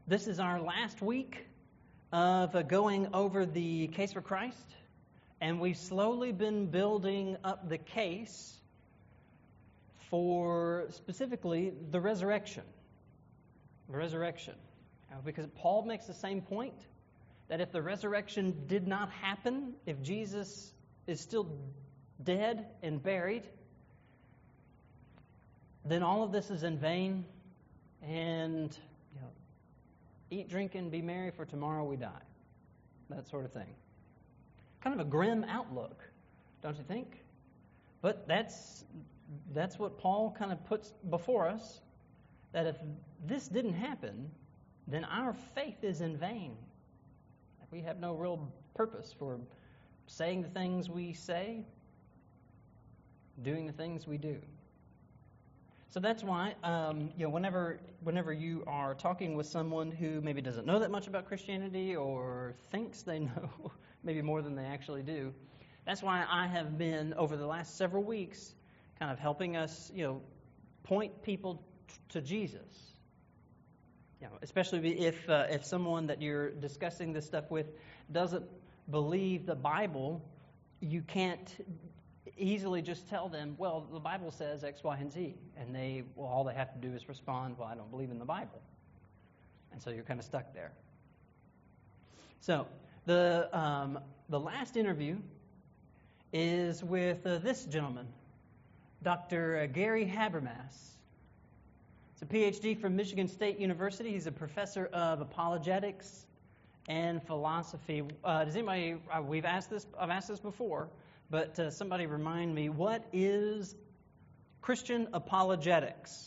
This is our last week of going over the case for Christ, and we've slowly been building up the case for specifically the resurrection. The resurrection. Because Paul makes the same point, that if the resurrection did not happen, if Jesus is still dead and buried, then all of this is in vain, and eat, drink, and be merry, for tomorrow we die. That sort of thing. Kind of a grim outlook, don't you think? But that's what Paul kind of puts before us, that if this didn't happen, then our faith is in vain. We have no real purpose for saying the things we say, doing the things we do. So that's why, whenever you are talking with someone who maybe doesn't know that much about Christianity or thinks they know maybe more than they actually do, that's why I have been, over the last several weeks, kind of helping us, point people to Jesus. Especially if someone that you're discussing this stuff with doesn't believe the Bible, you can't easily just tell them, well, the Bible says X, Y, and Z, and all they have to do is respond, well, I don't believe in the Bible. And so you're kind of stuck there. So the last interview is with this gentleman, Dr. Gary Habermas. He's a PhD from Michigan State University. He's a professor of apologetics and philosophy. Does anybody? I've asked this before, but somebody remind me, what is Christian apologetics?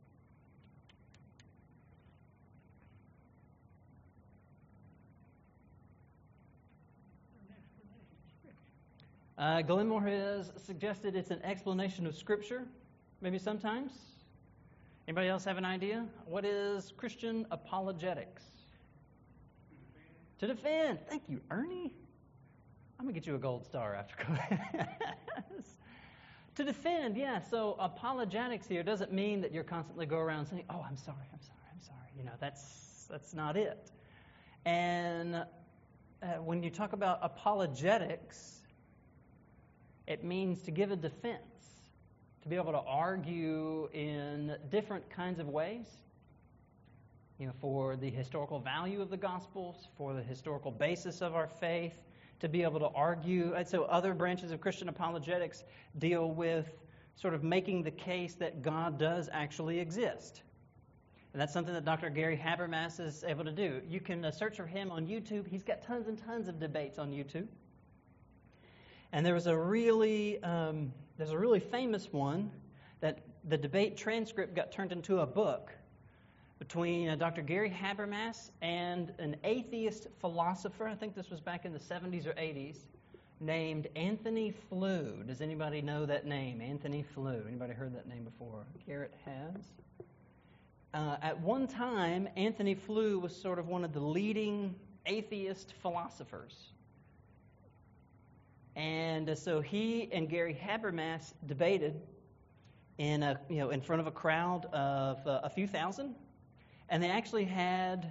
Glenmore has suggested it's an explanation of Scripture, maybe sometimes. Anybody else have an idea? What is Christian apologetics? To defend. Thank you, Ernie. I'm going to get you a gold star after class. To defend, yeah. So apologetics here doesn't mean that you're constantly go around saying, oh, I'm sorry. That's not it. And when you talk about apologetics, it means to give a defense, to be able to argue in different kinds of ways, for the historical value of the Gospels, for the historical basis of our faith, to be able to argue. And so other branches of Christian apologetics deal with sort of making the case that God does actually exist. And that's something that Dr. Gary Habermas is able to do. You can search for him on YouTube. He's got tons and tons of debates on YouTube. And there was a really famous one that the debate transcript got turned into a book between Dr. Gary Habermas and an atheist philosopher. I think this was back in the 70s or 80s, named Anthony Flew. Does anybody know that name, Anthony Flew? Anybody heard that name before? Garrett has. At one time, Anthony Flew was sort of one of the leading atheist philosophers. And so he and Gary Habermas debated in front of a crowd of a few thousand, and they actually had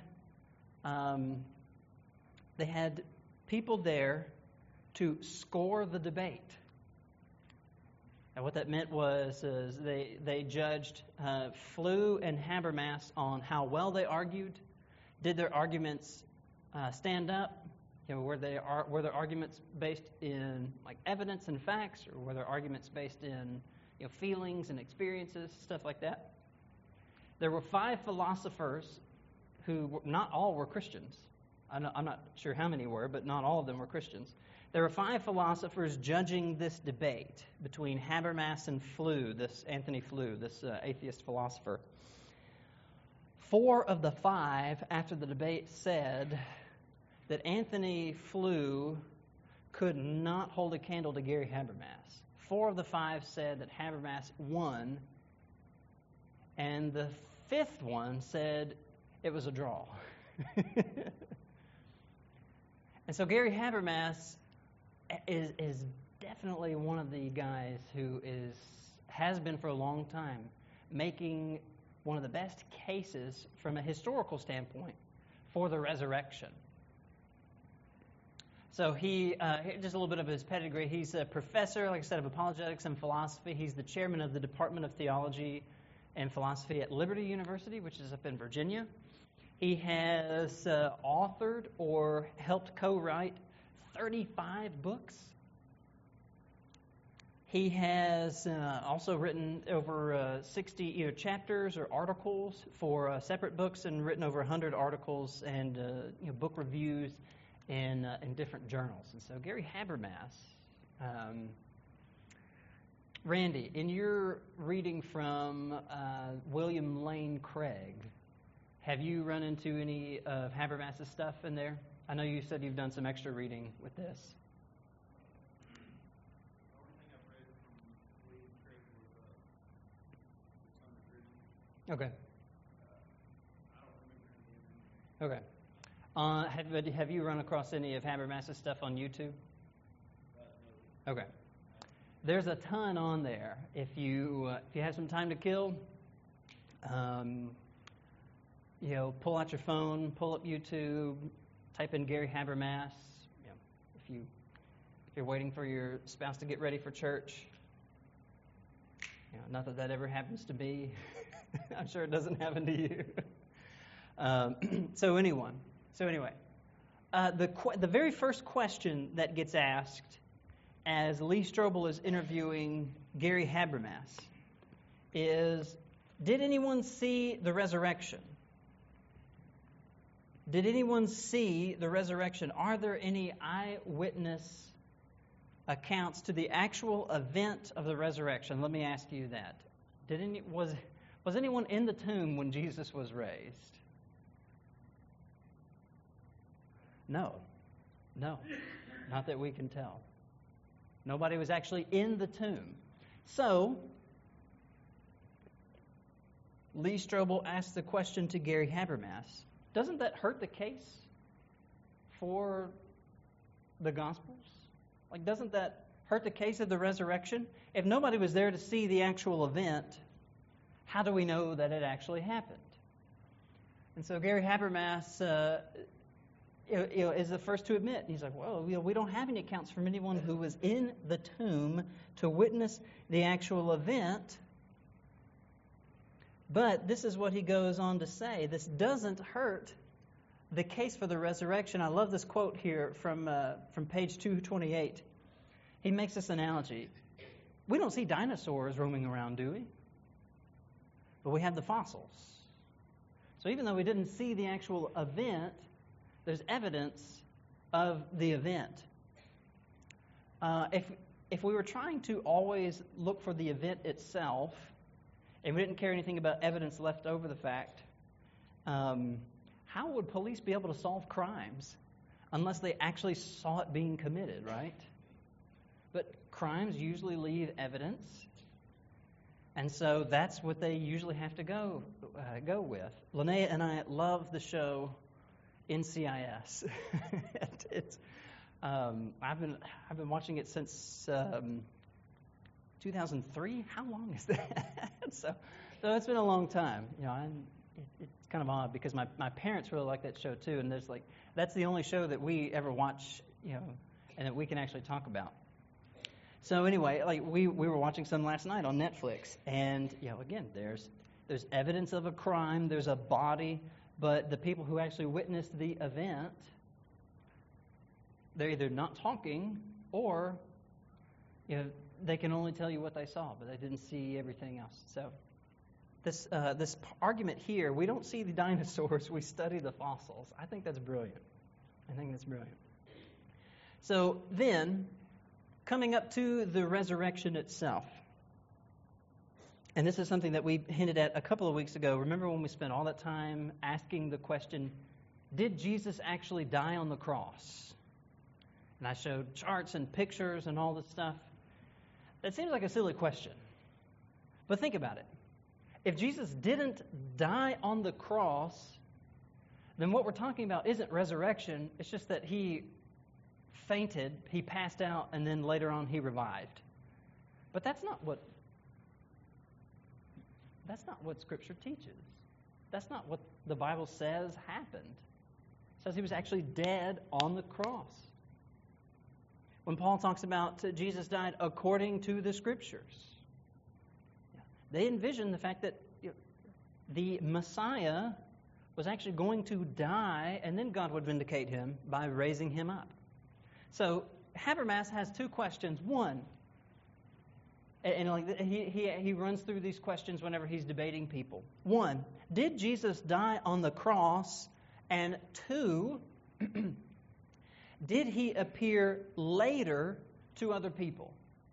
people there to score the debate. And what that meant was they judged Flew and Habermas on how well they argued. Did their arguments stand up? Were their arguments based in like evidence and facts, or were their arguments based in feelings and experiences, stuff like that? There were 5 philosophers who not all were Christians. I'm not sure how many were, but not all of them were Christians. There were 5 philosophers judging this debate between Habermas and Flew, this Anthony Flew, this atheist philosopher. 4 of the 5, after the debate, said that Anthony Flew could not hold a candle to Gary Habermas. 4 of the 5 said that Habermas won, and the 5th one said it was a draw. And so Gary Habermas is definitely one of the guys who has been for a long time making one of the best cases from a historical standpoint for the resurrection. So just a little bit of his pedigree. He's a professor, like I said, of apologetics and philosophy. He's the chairman of the Department of Theology and Philosophy at Liberty University, which is up in Virginia. He has authored or helped co-write 35 books. He has also written over 60 either chapters or articles for separate books, and written over 100 articles and book reviews in different journals. And so Gary Habermas, Randy, in your reading from William Lane Craig, have you run into any of Habermas's stuff in there? I know you said you've done some extra reading with this. The only thing I've read from William Craig was Okay. I don't remember anything. Okay. Have you run across any of Habermas's stuff on YouTube? No. Okay. There's a ton on there. If you have some time to kill, pull out your phone, pull up YouTube, type in Gary Habermas. If you're waiting for your spouse to get ready for church, not that ever happens to me. I'm sure it doesn't happen to you. So anyway, the very first question that gets asked as Lee Strobel is interviewing Gary Habermas is, did anyone see the resurrection? Did anyone see the resurrection? Are there any eyewitness accounts to the actual event of the resurrection? Let me ask you that. Was anyone in the tomb when Jesus was raised? No, not that we can tell. Nobody was actually in the tomb. So, Lee Strobel asked the question to Gary Habermas, doesn't that hurt the case for the Gospels? Like, doesn't that hurt the case of the resurrection? If nobody was there to see the actual event, how do we know that it actually happened? And so Gary Habermas is the first to admit. He's like, well, we don't have any accounts from anyone who was in the tomb to witness the actual event. But this is what he goes on to say. This doesn't hurt the case for the resurrection. I love this quote here from page 228. He makes this analogy. We don't see dinosaurs roaming around, do we? But we have the fossils. So even though we didn't see the actual event, there's evidence of the event. If we were trying to always look for the event itself, and we didn't care anything about evidence left over the fact, how would police be able to solve crimes unless they actually saw it being committed, right? But crimes usually leave evidence, and so that's what they usually have to go with. Linnea and I love the show NCIS. I've been watching it since 2003. How long is that? so it's been a long time. It's kind of odd because my parents really like that show too, and that's the only show that we ever watch, and that we can actually talk about. So anyway, we were watching some last night on Netflix, and again, there's evidence of a crime, there's a body, but the people who actually witnessed the event, they're either not talking or they can only tell you what they saw, but they didn't see everything else. So this argument here, we don't see the dinosaurs, we study the fossils. I think that's brilliant. So then, coming up to the resurrection itself. And this is something that we hinted at a couple of weeks ago. Remember when we spent all that time asking the question, did Jesus actually die on the cross? And I showed charts and pictures and all this stuff. That seems like a silly question. But think about it. If Jesus didn't die on the cross, then what we're talking about isn't resurrection. It's just that he fainted, he passed out, and then later on he revived. But that's not what Scripture teaches. That's not what the Bible says happened. says he was actually dead on the cross. When Paul talks about Jesus died according to the Scriptures, they envision the fact that the Messiah was actually going to die, and then God would vindicate him by raising him up. So Habermas has two questions. One, and he runs through these questions whenever he's debating people. One, did Jesus die on the cross? And two, did he appear later to other people?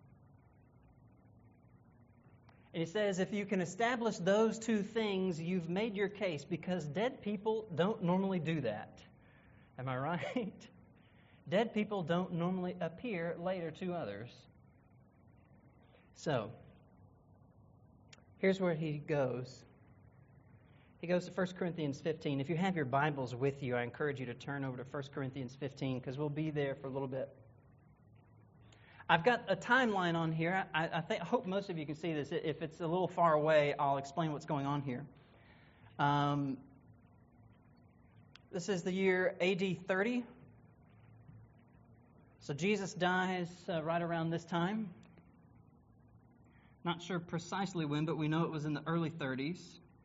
And he says, if you can establish those two things, you've made your case, because dead people don't normally do that. Am I right? Dead people don't normally appear later to others. So, here's where he goes. He goes to 1 Corinthians 15. If you have your Bibles with you, I encourage you to turn over to 1 Corinthians 15, because we'll be there for a little bit. I've got a timeline on here. I hope most of you can see this. If it's a little far away, I'll explain what's going on here. This is the year AD 30. So Jesus dies right around this time. Not sure precisely when, but we know it was in the early 30s.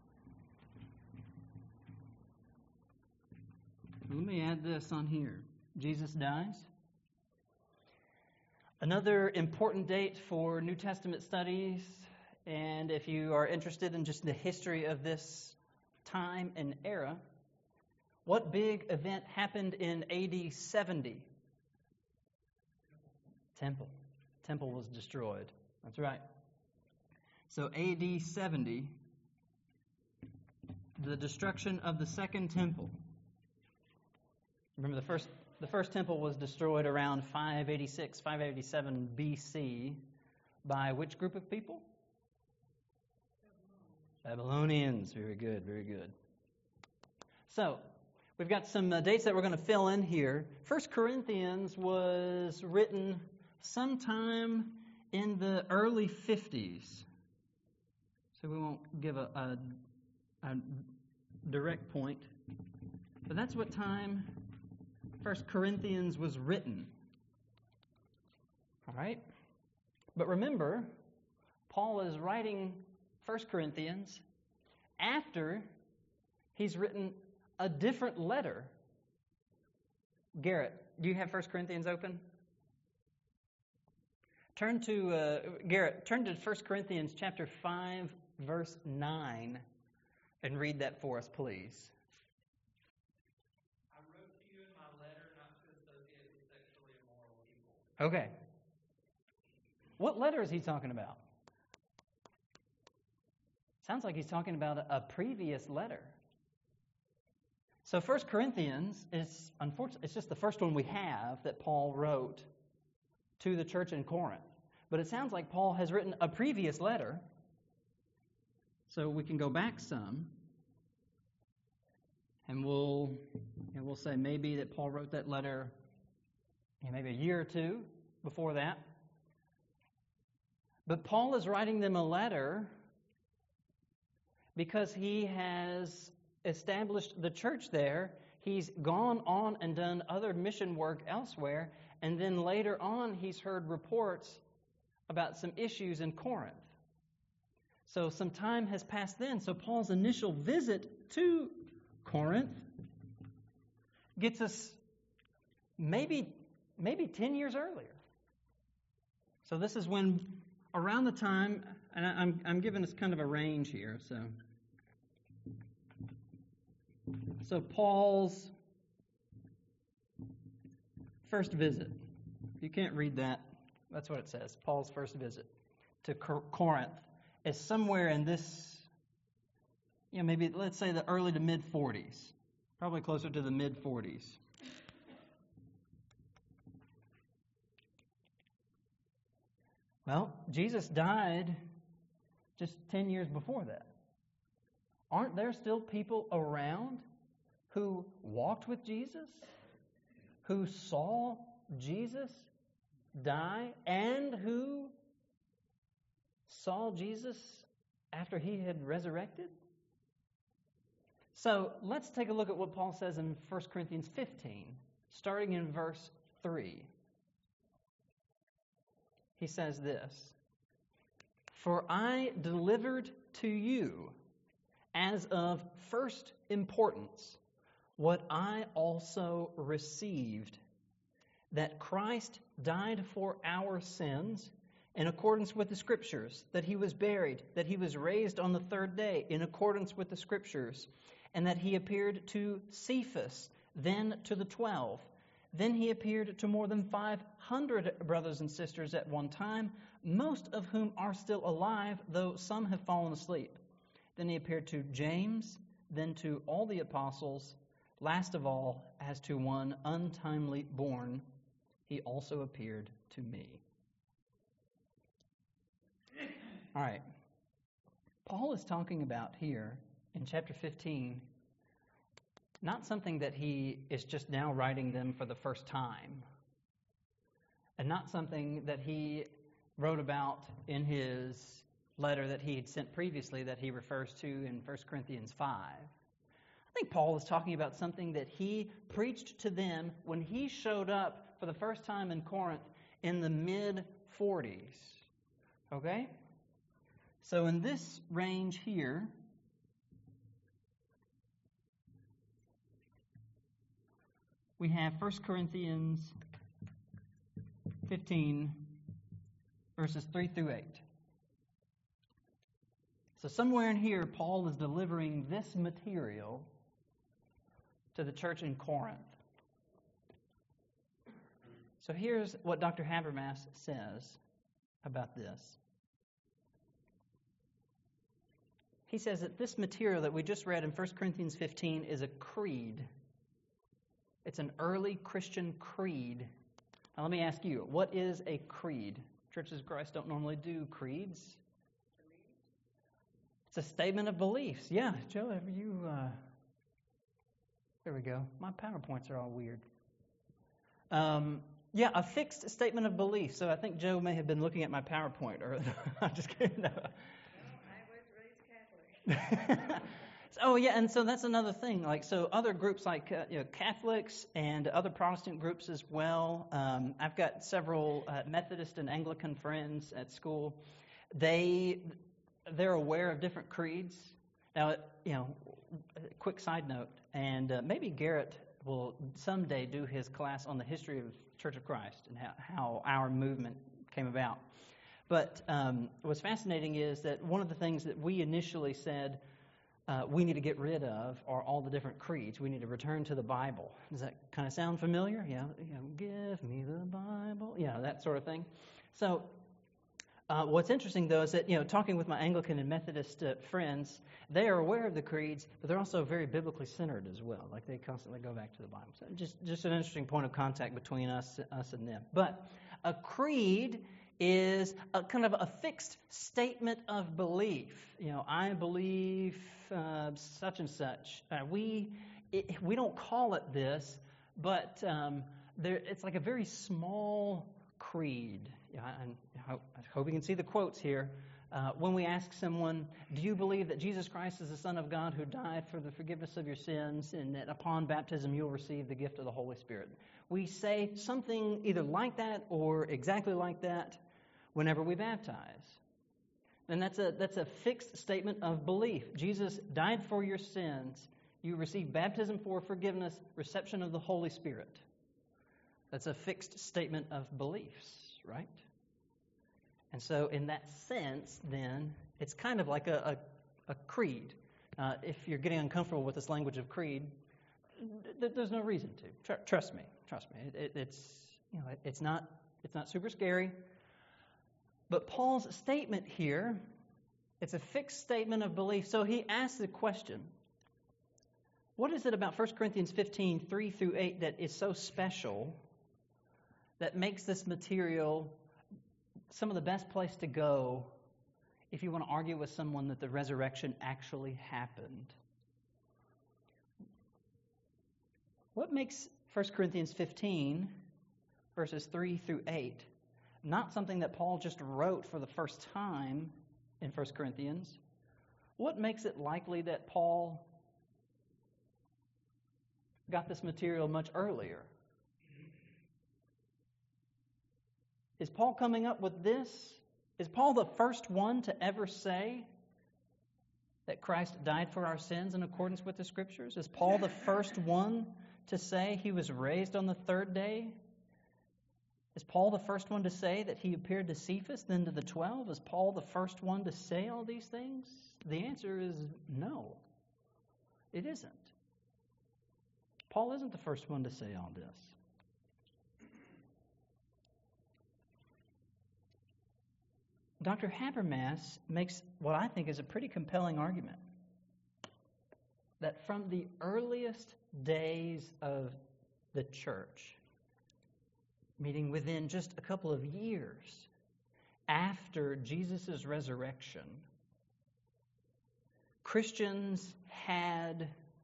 Let me add this on here. Jesus dies. Another important date for New Testament studies, and if you are interested in just the history of this time and era, what big event happened in AD 70? Temple. Temple was destroyed. That's right. So AD 70, the destruction of the Second Temple. Remember, the first temple was destroyed around 586, 587 BC by which group of people? Babylonians. Very good, very good. So, we've got some dates that we're going to fill in here. 1 Corinthians was written sometime in the early 50s. So we won't give a direct point. But that's what time 1 Corinthians was written. All right? But remember, Paul is writing 1 Corinthians after he's written a different letter. Garrett, do you have 1 Corinthians open? Turn to, Garrett, turn to 1 Corinthians chapter 5, verse 9, and read that for us, please. I wrote to you in my letter not to associate with sexually immoral people. Okay. What letter is he talking about? Sounds like he's talking about a previous letter. So 1 Corinthians is, unfortunately, it's just the first one we have that Paul wrote to the church in Corinth. But it sounds like Paul has written a previous letter. So we can go back some. And we'll say maybe that Paul wrote that letter maybe a year or two before that. But Paul is writing them a letter because he has established the church there. He's gone on and done other mission work elsewhere. And then later on, he's heard reports about some issues in Corinth. So some time has passed then. So Paul's initial visit to Corinth gets us maybe 10 years earlier. So this is when, around the time, and I'm giving us kind of a range here. So Paul's first visit. If you can't read that, that's what it says. Paul's first visit to Corinth is somewhere in this, maybe let's say the early to mid 40s. Probably closer to the mid 40s. Well, Jesus died just 10 years before that. Aren't there still people around who walked with Jesus, who saw Jesus die, and who saw Jesus after he had resurrected? So let's take a look at what Paul says in 1 Corinthians 15, starting in verse 3. He says this, "For I delivered to you as of first importance what I also received, that Christ died for our sins in accordance with the Scriptures, that he was buried, that he was raised on the third day in accordance with the Scriptures, and that he appeared to Cephas, then to the 12. Then he appeared to more than 500 brothers and sisters at one time, most of whom are still alive, though some have fallen asleep. Then he appeared to James, then to all the apostles. Last of all, as to one untimely born, he also appeared to me." All right. Paul is talking about here in chapter 15, not something that he is just now writing them for the first time, and not something that he wrote about in his letter that he had sent previously that he refers to in 1 Corinthians 5. I think Paul is talking about something that he preached to them when he showed up for the first time in Corinth in the mid-40s. Okay? So in this range here, we have 1 Corinthians 15, verses 3 through 8. So somewhere in here, Paul is delivering this material to the church in Corinth. So here's what Dr. Habermas says about this. He says that this material that we just read in 1 Corinthians 15 is a creed. It's an early Christian creed. Now let me ask you, what is a creed? Churches of Christ don't normally do creeds. It's a statement of beliefs. Yeah, Joe, have you... There we go. My PowerPoints are all weird. Yeah, a fixed statement of belief. So I think Joe may have been looking at my PowerPoint. Or I'm just kidding. No. I was raised Catholic. Oh yeah, and so that's another thing. Like, so other groups like Catholics and other Protestant groups as well. I've got several Methodist and Anglican friends at school. They're aware of different creeds. Now, quick side note, and maybe Garrett will someday do his class on the history of Church of Christ and how our movement came about. But what's fascinating is that one of the things that we initially said we need to get rid of are all the different creeds. We need to return to the Bible. Does that kind of sound familiar? Yeah, give me the Bible. Yeah, that sort of thing. So what's interesting, though, is that, talking with my Anglican and Methodist friends, they are aware of the creeds, but they're also very biblically centered as well. Like, they constantly go back to the Bible. So just an interesting point of contact between us and them. But a creed is a kind of a fixed statement of belief. I believe such and such. We don't call it this, but it's like a very small creed. I hope you can see the quotes here. When we ask someone, do you believe that Jesus Christ is the Son of God who died for the forgiveness of your sins and that upon baptism you'll receive the gift of the Holy Spirit? We say something either like that or exactly like that whenever we baptize. And that's a fixed statement of belief. Jesus died for your sins. You receive baptism for forgiveness, reception of the Holy Spirit. That's a fixed statement of beliefs, right? And so in that sense, then, it's kind of like a creed. If you're getting uncomfortable with this language of creed, there's no reason to. Trust me. It's not super scary. But Paul's statement here, it's a fixed statement of belief. So he asks the question, what is it about 1 Corinthians 15, 3 through 8 that is so special that makes this material some of the best place to go if you want to argue with someone that the resurrection actually happened? What makes 1 Corinthians 15, verses 3 through 8, not something that Paul just wrote for the first time in 1 Corinthians? What makes it likely that Paul got this material much earlier. Is Paul coming up with this? Is Paul the first one to ever say that Christ died for our sins in accordance with the Scriptures? Is Paul the first one to say he was raised on the third day? Is Paul the first one to say that he appeared to Cephas, then to the 12? Is Paul the first one to say all these things? The answer is no. It isn't. Paul isn't the first one to say all this. Dr. Habermas makes what I think is a pretty compelling argument that from the earliest days of the church, meaning within just a couple of years after Jesus' resurrection, Christians had,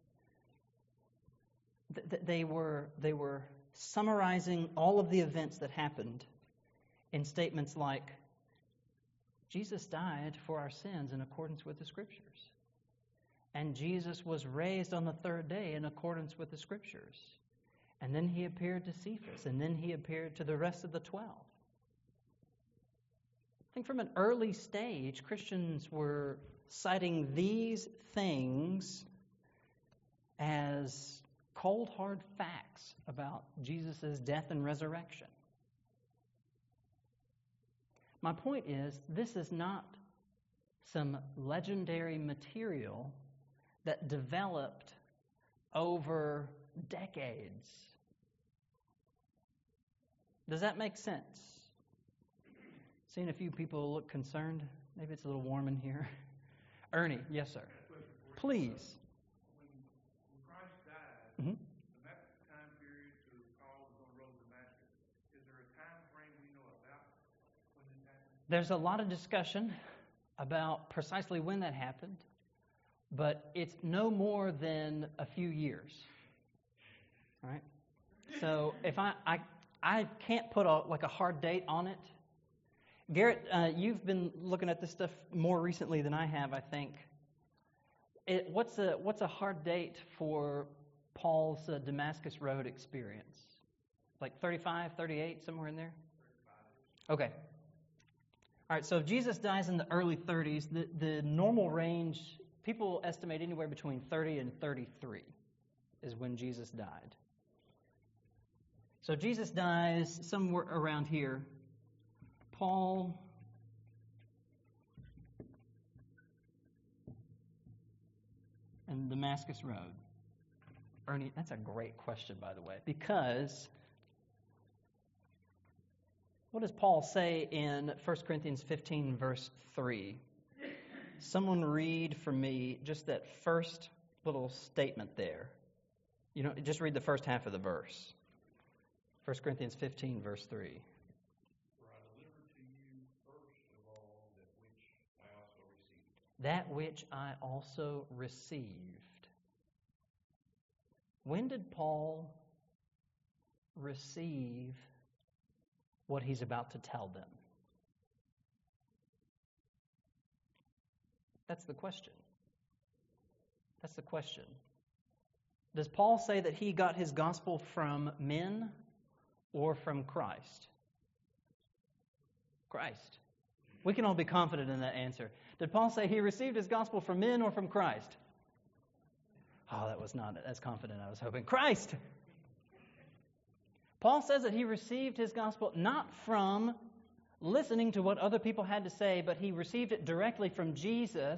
they were summarizing all of the events that happened in statements like, Jesus died for our sins in accordance with the Scriptures. And Jesus was raised on the third day in accordance with the Scriptures. And then he appeared to Cephas, and then he appeared to the rest of the 12. I think from an early stage, Christians were citing these things as cold, hard facts about Jesus' death and resurrection. My point is, this is not some legendary material that developed over decades. Does that make sense? Seeing a few people look concerned. Maybe it's a little warm in here. Ernie, yes, sir. Please. When Christ died, Mm-hmm. from that time period to Paul was on the road to Damascus, is there a time frame we know about when this happened? There's a lot of discussion about precisely when that happened, but it's no more than a few years. All right? So if I can't put a hard date on it. Garrett, you've been looking at this stuff more recently than I have, I think. What's a hard date for Paul's Damascus Road experience? Like 35, 38, somewhere in there? 35. Okay. All right, so if Jesus dies in the early 30s, the normal range, people estimate anywhere between 30 and 33 is when Jesus died. So Jesus dies somewhere around here. Paul and Damascus Road. Ernie, that's a great question, by the way, because what does Paul say in 1 Corinthians 15, verse 3? Someone read for me just that first little statement there. You know, just read the first half of the verse. 1 Corinthians 15, verse 3. For I delivered to you first of all That which I also received. When did Paul receive what he's about to tell them? That's the question. That's the question. Does Paul say that he got his gospel from men or from Christ? Christ. We can all be confident in that answer. Did Paul say he received his gospel from men or from Christ? Oh, that was not as confident I was hoping. Christ! Paul says that he received his gospel not from listening to what other people had to say, but he received it directly from Jesus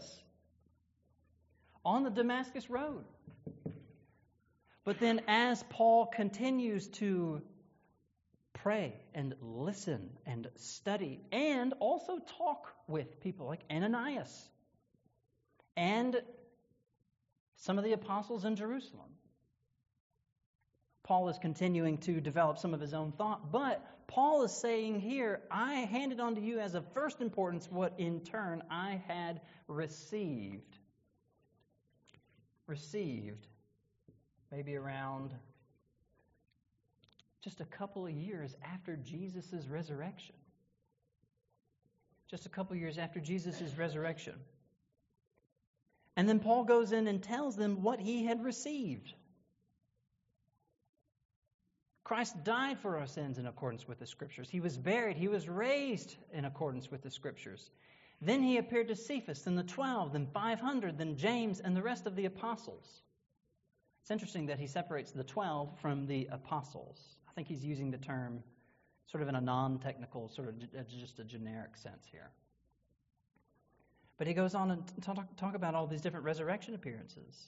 on the Damascus Road. But then as Paul continues to pray and listen and study and also talk with people like Ananias and some of the apostles in Jerusalem, Paul is continuing to develop some of his own thought, but Paul is saying here, I handed on to you as of first importance what in turn I had received. Received maybe around just a couple of years after Jesus' resurrection. Just a couple of years after Jesus' resurrection. And then Paul goes in and tells them what he had received. Christ died for our sins in accordance with the Scriptures. He was buried. He was raised in accordance with the Scriptures. Then he appeared to Cephas, then the 12, then 500, then James, and the rest of the apostles. It's interesting that he separates the 12 from the apostles. I think he's using the term sort of in a non-technical, sort of just a generic sense here. But he goes on and talk about all these different resurrection appearances.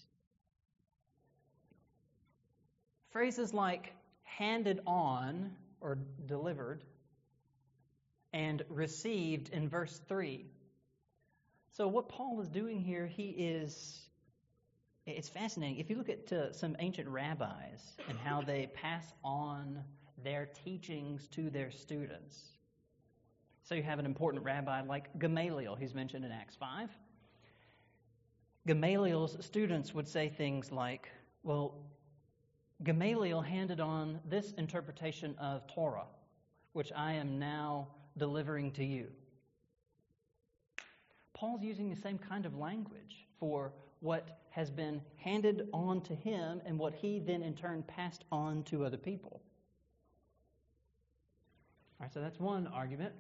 Phrases like handed on or delivered and received in verse 3. So what Paul is doing here, it's fascinating. If you look at some ancient rabbis and how they pass on their teachings to their students. So you have an important rabbi like Gamaliel, who's mentioned in Acts 5. Gamaliel's students would say things like, well, Gamaliel handed on this interpretation of Torah, which I am now delivering to you. Paul's using the same kind of language for what has been handed on to him and what he then in turn passed on to other people. All right, so that's one argument.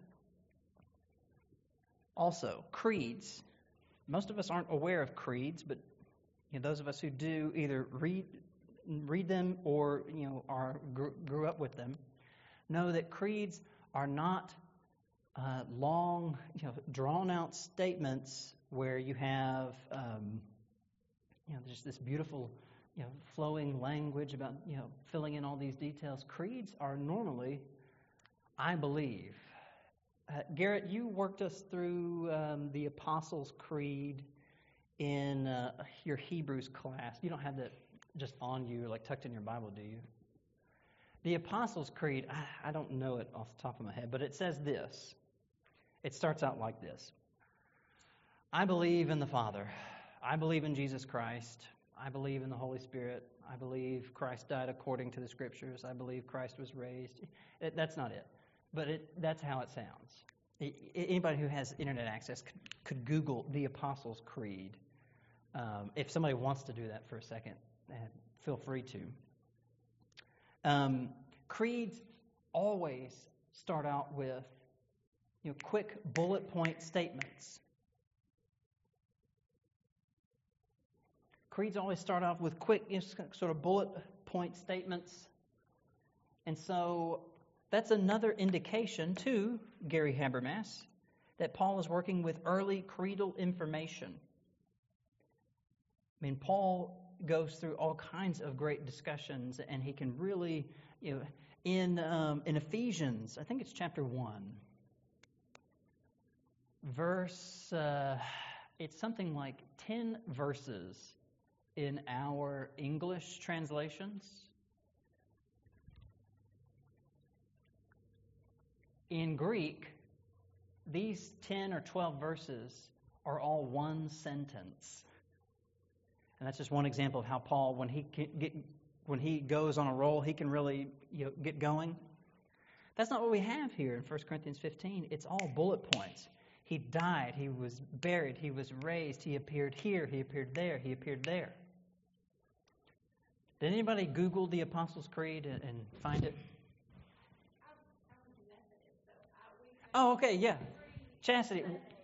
Also, creeds. Most of us aren't aware of creeds, but those of us who do either read them or grew up with them know that creeds are not long, drawn-out statements where you have, just this beautiful, flowing language about, filling in all these details. Creeds are normally, I believe. Garrett, you worked us through the Apostles' Creed in your Hebrews class. You don't have that just on you, like tucked in your Bible, do you? The Apostles' Creed, I don't know it off the top of my head, but it says this. It starts out like this. I believe in the Father. I believe in Jesus Christ. I believe in the Holy Spirit. I believe Christ died according to the Scriptures. I believe Christ was raised. That's not it, but that's how it sounds. Anybody who has internet access could Google the Apostles' Creed. If somebody wants to do that for a second, feel free to. Creeds always start out with quick bullet point statements. Creeds always start off with quick sort of bullet point statements. And so that's another indication to Gary Habermas that Paul is working with early creedal information. I mean, Paul goes through all kinds of great discussions, and he can really, in Ephesians, I think it's chapter 1, verse, it's something like 10 verses in our English translations. In Greek, these 10 or 12 verses are all one sentence. And that's just one example of how Paul, when he goes on a roll, he can really get going. That's not what we have here in 1 Corinthians 15. It's all bullet points. He died, he was buried, he was raised, he appeared here, he appeared there, he appeared there. Did anybody Google the Apostles' Creed and find it? Oh, okay, yeah. Chastity,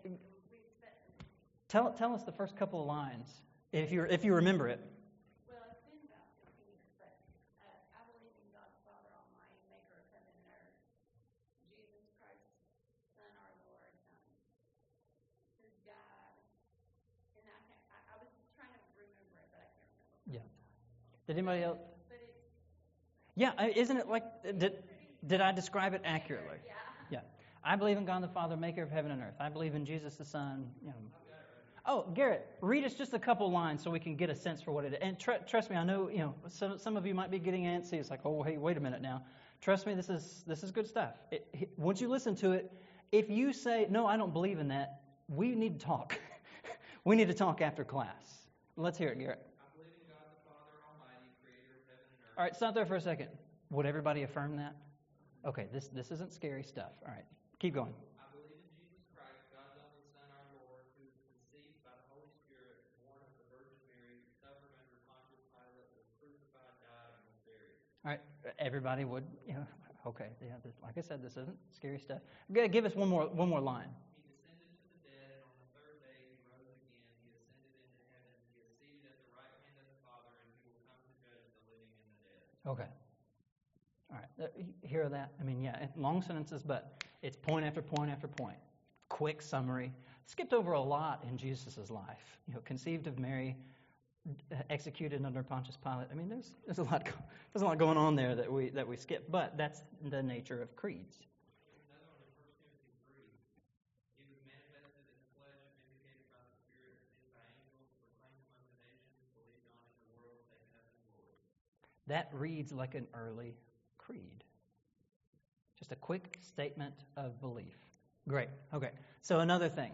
tell us the first couple of lines, if you remember it. Well, it's been about 15 years, but I believe in God the Father Almighty, maker of heaven and earth, Jesus Christ, Son, our Lord, who died. And I was trying to remember it, but I can't remember. Yeah. Did anybody else? But it's... Yeah, isn't it like, did I describe it accurately? Yeah. Yeah. I believe in God the Father, maker of heaven and earth. I believe in Jesus the Son. Oh, Garrett, read us just a couple lines so we can get a sense for what it is. And trust me, I know some of you might be getting antsy. It's like, oh, hey, wait a minute now. Trust me, this is good stuff. Once you listen to it, if you say, no, I don't believe in that, we need to talk. We need to talk after class. Let's hear it, Garrett. I believe in God the Father Almighty, creator of heaven and earth. All right, stop there for a second. Would everybody affirm that? Okay, this isn't scary stuff. All right, keep going. I believe in Jesus Christ, God's only Son, our Lord, who was conceived by the Holy Spirit, born of the Virgin Mary, suffered under Pontius Pilate, was crucified, died, and was buried. All right, everybody would, okay, yeah, like I said, this isn't scary stuff. Give us one more line. He descended to the dead, and on the third day he rose again. He ascended into heaven. He is seated at the right hand of the Father, and he will come to judge the living and the dead. Okay. All right, hear that? I mean, yeah, long sentences, but it's point after point after point. Quick summary. Skipped over a lot in Jesus' life. Conceived of Mary, executed under Pontius Pilate. I mean, there's a lot going on there that we skip, but that's the nature of creeds. Another one in 1 Timothy 3. He was manifested in the flesh, vindicated by the Spirit, seen by angels, proclaimed among the nations, believed on in the world, taken up in glory. That reads like an early creed. Just a quick statement of belief. Great. Okay. So another thing.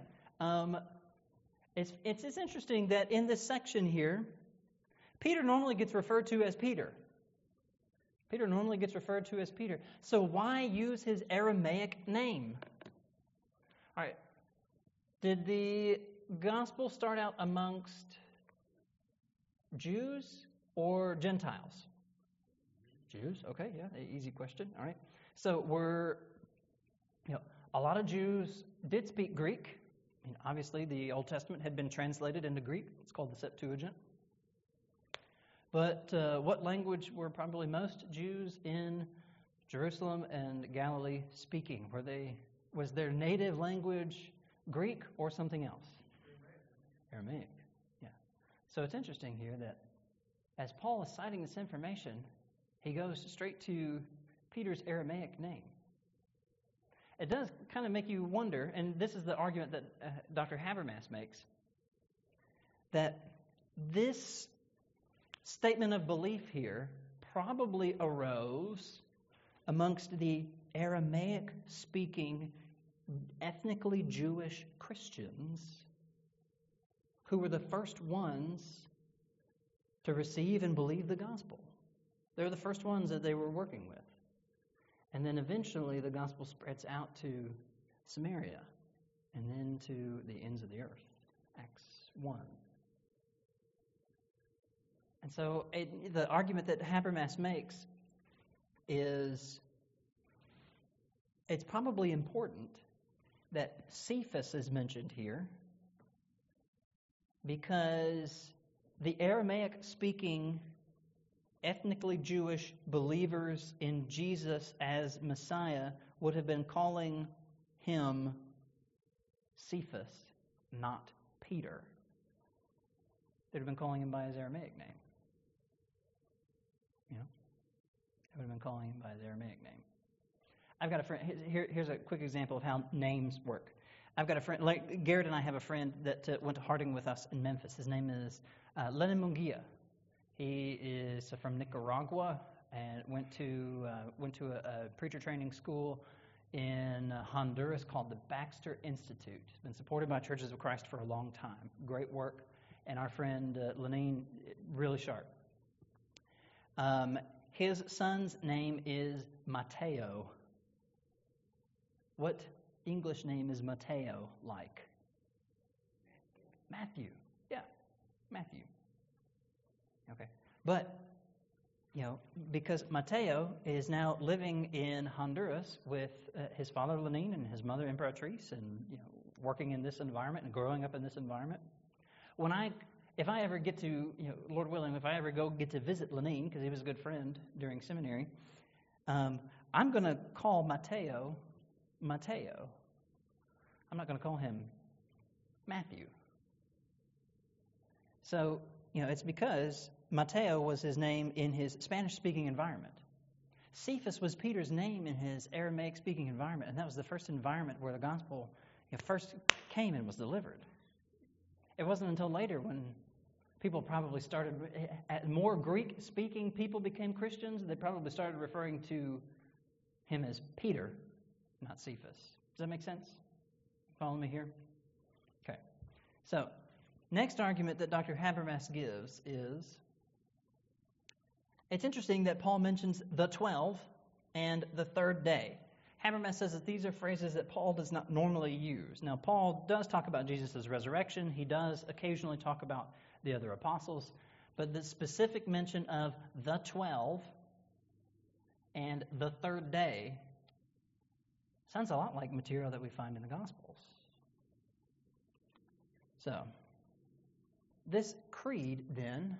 It's interesting that in this section here, Peter normally gets referred to as Peter. Peter normally gets referred to as Peter. So why use his Aramaic name? All right. Did the gospel start out amongst Jews or Gentiles? Jews. Okay, yeah, easy question. All right. So a lot of Jews did speak Greek. I mean, obviously, the Old Testament had been translated into Greek. It's called the Septuagint. But what language were probably most Jews in Jerusalem and Galilee speaking? Was their native language Greek or something else? Aramaic. Yeah. So it's interesting here that as Paul is citing this information, he goes straight to Peter's Aramaic name. It does kind of make you wonder, and this is the argument that Dr. Habermas makes, that this statement of belief here probably arose amongst the Aramaic-speaking, ethnically Jewish Christians who were the first ones to receive and believe the gospel. They were the first ones that they were working with. And then eventually the gospel spreads out to Samaria and then to the ends of the earth. Acts 1. And so the argument that Habermas makes is it's probably important that Cephas is mentioned here because the Aramaic-speaking ethnically Jewish believers in Jesus as Messiah would have been calling him Cephas, not Peter. They'd have been calling him by his Aramaic name. They would have been calling him by his Aramaic name. I've got a friend, here's a quick example of how names work. I've got a friend, like Garrett and I have a friend that went to Harding with us in Memphis. His name is Lenin Munguia. He is from Nicaragua and went to a preacher training school in Honduras called the Baxter Institute. It's been supported by Churches of Christ for a long time. Great work. And our friend Lenin, really sharp. His son's name is Mateo. What English name is Mateo like? Matthew. Yeah, Matthew. Okay. But, because Mateo is now living in Honduras with his father Lenin and his mother Imperatrice and, working in this environment and growing up in this environment. If I ever get to, Lord willing, if I ever get to visit Lenin, because he was a good friend during seminary, I'm going to call Mateo. I'm not going to call him Matthew. So, it's because Mateo was his name in his Spanish-speaking environment. Cephas was Peter's name in his Aramaic-speaking environment, and that was the first environment where the gospel first came and was delivered. It wasn't until later when people probably started, more Greek-speaking people became Christians, they probably started referring to him as Peter, not Cephas. Does that make sense? Follow me here? Okay. So, next argument that Dr. Habermas gives is, it's interesting that Paul mentions the 12 and the third day. Habermas says that these are phrases that Paul does not normally use. Now, Paul does talk about Jesus' resurrection. He does occasionally talk about the other apostles. But the specific mention of the 12 and the third day sounds a lot like material that we find in the Gospels. So, this creed, then,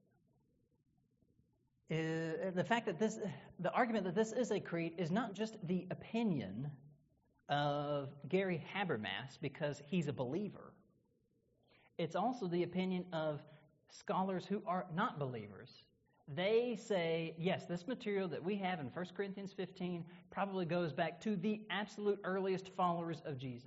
the argument that this is a creed is not just the opinion of Gary Habermas because he's a believer. It's also the opinion of scholars who are not believers. They say, yes, this material that we have in 1 Corinthians 15 probably goes back to the absolute earliest followers of Jesus.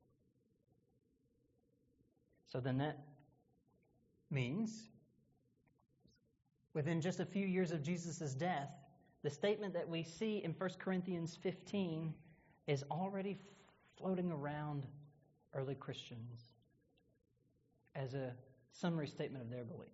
So then that means within just a few years of Jesus' death, the statement that we see in 1 Corinthians 15 is already floating around early Christians as a summary statement of their belief.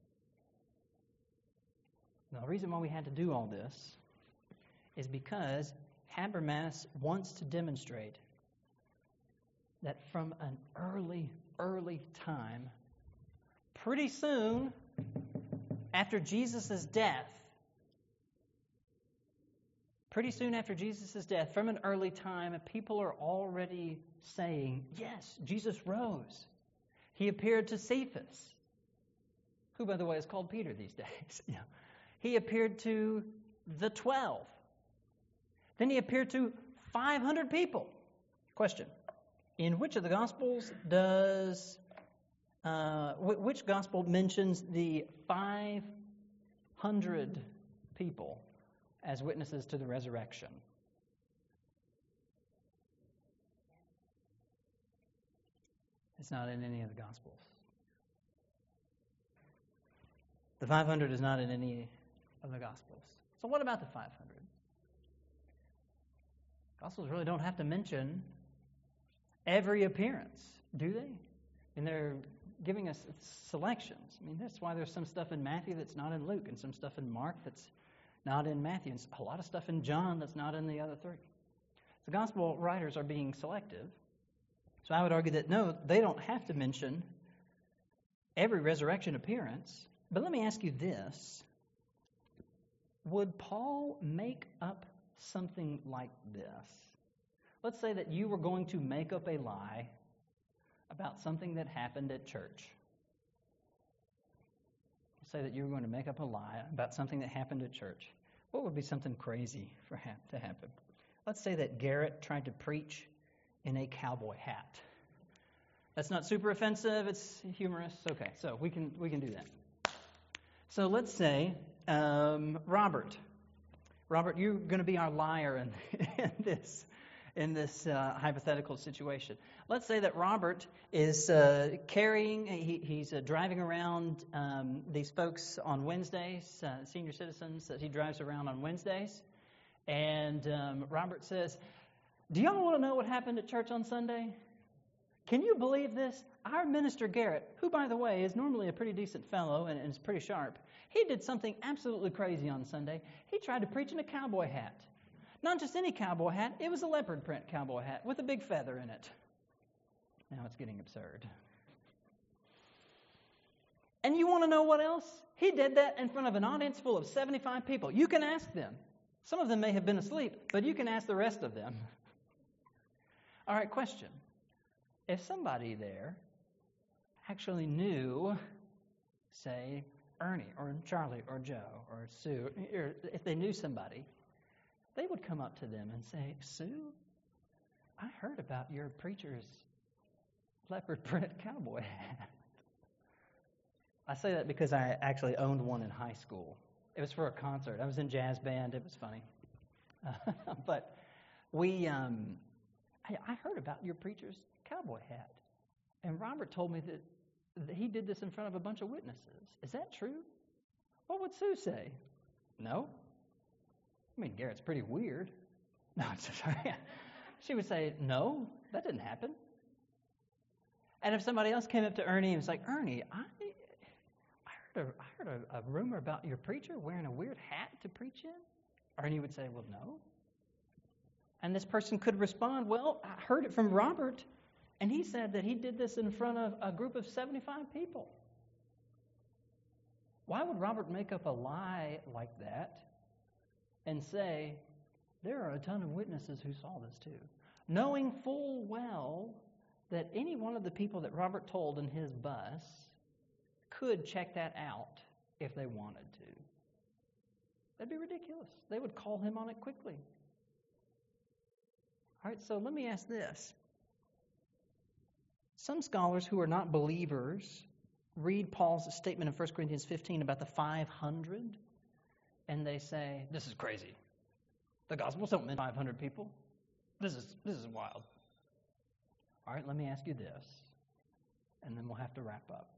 Now, the reason why we had to do all this is because Habermas wants to demonstrate that from an early time, pretty soon after Jesus' death, from an early time, people are already saying, yes, Jesus rose. He appeared to Cephas, who, by the way, is called Peter these days. He appeared to the 12. Then he appeared to 500 people. Question: in which of the Gospels does which Gospel mentions the 500 people as witnesses to the resurrection? It's not in any of the Gospels. The 500 is not in any of the Gospels. So what about the 500? Gospels really don't have to mention every appearance, do they? And they're giving us selections. I mean, that's why there's some stuff in Matthew that's not in Luke, and some stuff in Mark that's not in Matthew, and a lot of stuff in John that's not in the other three. The Gospel writers are being selective. So I would argue that no, they don't have to mention every resurrection appearance. But let me ask you this. Would Paul make up something like this? Let's say that you were going to make up a lie about something that happened at church. Let's say that you were going to make up a lie about something that happened at church. What would be something crazy to happen? Let's say that Garrett tried to preach in a cowboy hat. That's not super offensive. It's humorous. Okay, so we can do that. So let's say, Robert, you're going to be our liar in this hypothetical situation. Let's say that Robert is he's driving around these folks on Wednesdays, senior citizens that he drives around on Wednesdays. And Robert says, do y'all want to know what happened at church on Sunday? Can you believe this? Our minister Garrett, who, by the way, is normally a pretty decent fellow and is pretty sharp, he did something absolutely crazy on Sunday. He tried to preach in a cowboy hat. Not just any cowboy hat, it was a leopard print cowboy hat with a big feather in it. Now it's getting absurd. And you want to know what else? He did that in front of an audience full of 75 people. You can ask them. Some of them may have been asleep, but you can ask the rest of them. All right, question. If somebody there actually knew, say, Ernie or Charlie or Joe or Sue, or if they knew somebody, they would come up to them and say, Sue, I heard about your preacher's leopard print cowboy hat. I say that because I actually owned one in high school. It was for a concert. I was in jazz band. It was funny. But I heard about your preacher's cowboy hat. And Robert told me that he did this in front of a bunch of witnesses. Is that true? What would Sue say? No. I mean, Garrett's pretty weird. No, sorry. She would say, no, that didn't happen. And if somebody else came up to Ernie and was like, Ernie, I heard a rumor about your preacher wearing a weird hat to preach in. Ernie would say, well, no. And this person could respond, well, I heard it from Robert, and he said that he did this in front of a group of 75 people. Why would Robert make up a lie like that and say, there are a ton of witnesses who saw this too, knowing full well that any one of the people that Robert told in his bus could check that out if they wanted to. That'd be ridiculous. They would call him on it quickly. All right, so let me ask this. Some scholars who are not believers read Paul's statement in 1 Corinthians 15 about the 500, and they say, this is crazy. The Gospels don't mean 500 people. This is wild. All right, let me ask you this, and then we'll have to wrap up.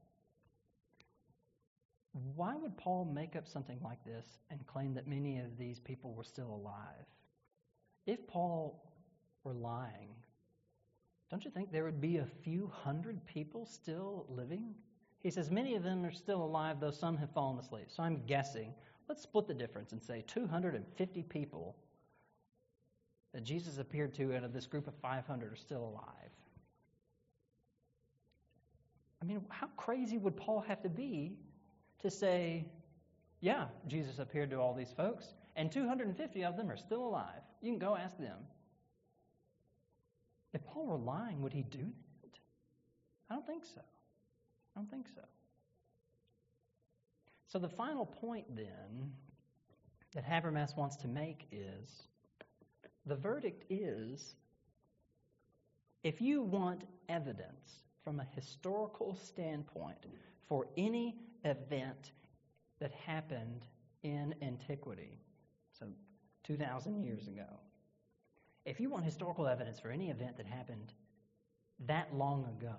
Why would Paul make up something like this and claim that many of these people were still alive? If Paul were lying, don't you think there would be a few hundred people still living? He says many of them are still alive, though some have fallen asleep. So I'm guessing, let's split the difference and say 250 people that Jesus appeared to out of this group of 500 are still alive. I mean, how crazy would Paul have to be to say, yeah, Jesus appeared to all these folks, and 250 of them are still alive. You can go ask them. If Paul were lying, would he do that? I don't think so. So the final point then that Habermas wants to make is, the verdict is, if you want evidence from a historical standpoint for any event that happened in antiquity, so 2,000 years ago, if you want historical evidence for any event that happened that long ago,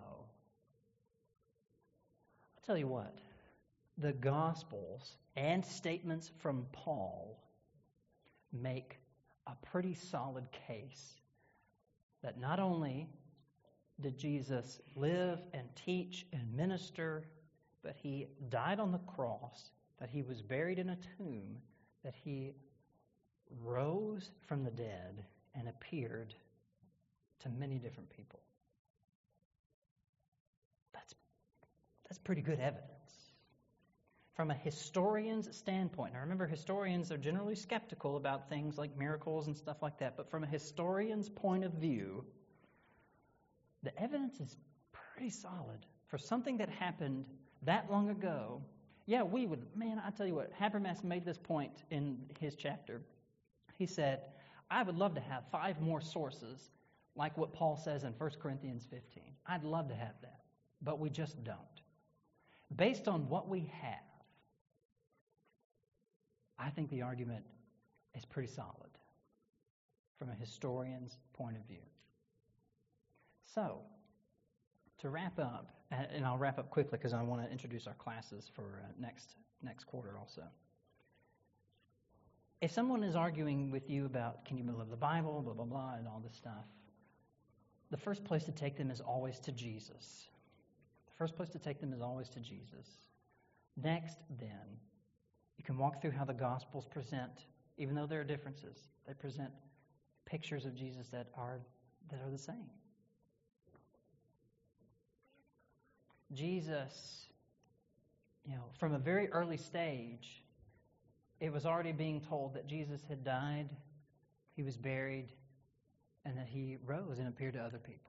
I'll tell you what, the Gospels and statements from Paul make a pretty solid case that not only did Jesus live and teach and minister, but he died on the cross, that he was buried in a tomb, that he rose from the dead and appeared to many different people. That's pretty good evidence. From a historian's standpoint, now remember, historians are generally skeptical about things like miracles and stuff like that, but from a historian's point of view, the evidence is pretty solid for something that happened that long ago. Yeah, I tell you what, Habermas made this point in his chapter. He said, I would love to have 5 more sources like what Paul says in 1 Corinthians 15. I'd love to have that, but we just don't. Based on what we have, I think the argument is pretty solid from a historian's point of view. So, to wrap up, and I'll wrap up quickly because I want to introduce our classes for next quarter also. If someone is arguing with you about, can you believe the Bible, blah, blah, blah, and all this stuff, the first place to take them is always to Jesus. Next, then, you can walk through how the Gospels present, even though there are differences, they present pictures of Jesus that are the same. Jesus, from a very early stage, it was already being told that Jesus had died, he was buried, and that he rose and appeared to other people.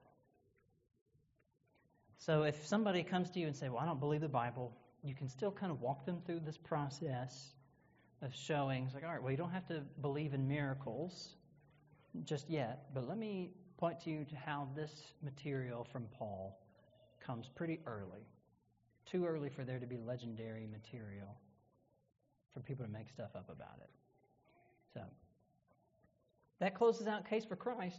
So if somebody comes to you and say, well, I don't believe the Bible, you can still kind of walk them through this process of showing, it's like, all right, well, you don't have to believe in miracles just yet, but let me point to you to how this material from Paul comes pretty early. Too early for there to be legendary material for people to make stuff up about it. So, that closes out Case for Christ.